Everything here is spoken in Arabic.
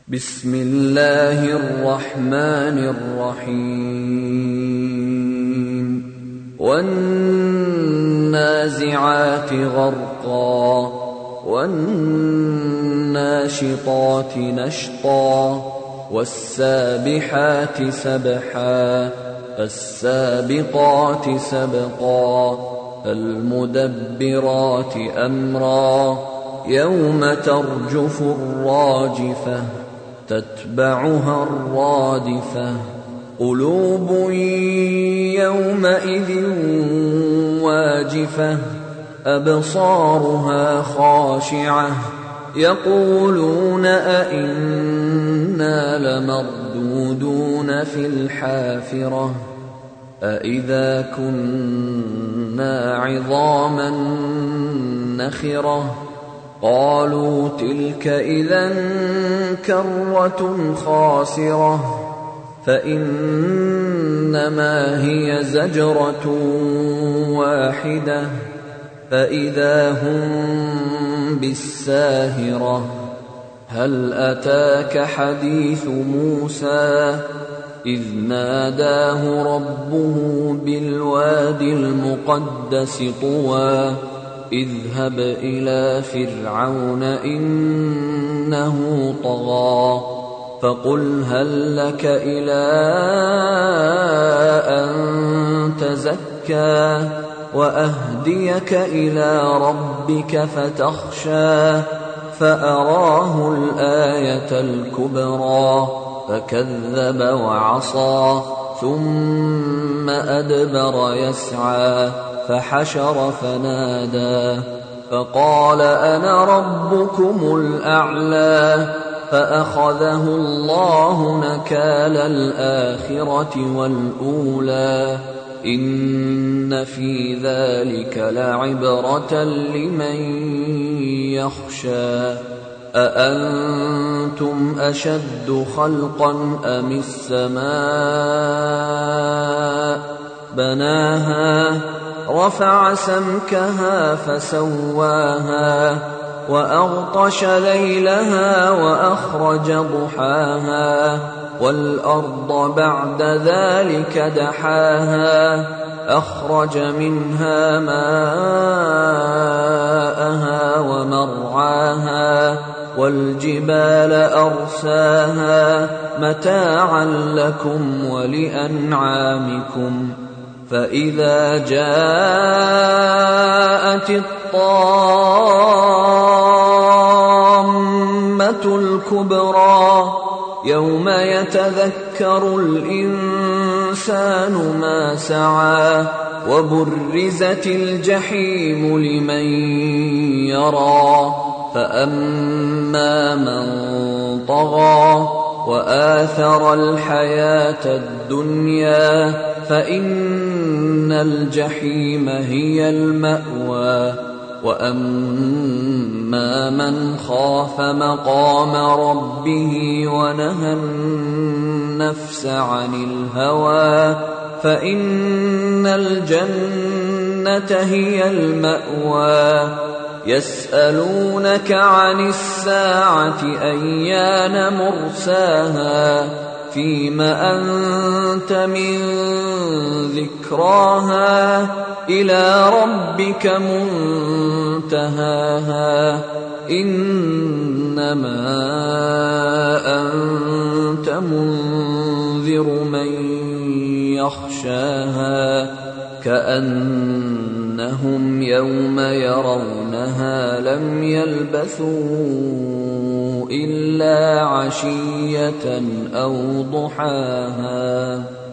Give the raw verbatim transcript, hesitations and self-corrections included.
بسم الله الرحمن الرحيم والنازعات غرقا والناشطات نشطا والسابحات سبحا فالسابقات سبقا فالمدبرات أمرا يوم ترجف الراجفة تتبعها الرادفة قلوب يومئذ واجفة أبصارها خاشعة يقولون أئنا لمردودون في الحافرة أئذا كنا عظاما نخرة قالوا تلك إذا كرة خاسرة فإنما هي زجرة واحدة فإذا هم بالساهرة هل أتاك حديث موسى إذ ناداه ربه بالواد المقدس طوى اذهب إلى فرعون إنه طغى فقل هل لك إلى أن تزكى وأهديك إلى ربك فتخشى فأراه الآية الكبرى فكذب وعصى ثم أدبر يسعى فحشر فنادى فقال أنا ربكم الأعلى فأخذه الله نكال الآخرة والأولى إن في ذلك لعبرة لمن يخشى أأنتم أشد خلقا أم السماء بناها رفع سمكها فسواها وأغطش ليلها وأخرج ضحاها والأرض بعد ذلك دحاها أخرج منها ماءها ومرعاها والجبال أرساها متاعا لكم ولأنعامكم فإذا جاءت الطامة الكبرى يوم يتذكر الإنسان ما سعى وبرزت الجحيم لمن يرى فأما من طغى وآثر الحياة الدنيا فإن الجحيم هي المأوى وأما من خاف مقام ربه ونهى النفس عن الهوى فإن الجنة هي المأوى يسألونك عن الساعة أيان مرساها فيم أنت من ذكراها إلى ربك منتهاها إنما أنت منذر من يخشاها كأنهم يوم يرونها لم يلبثوا إلا عشية أو ضحاها.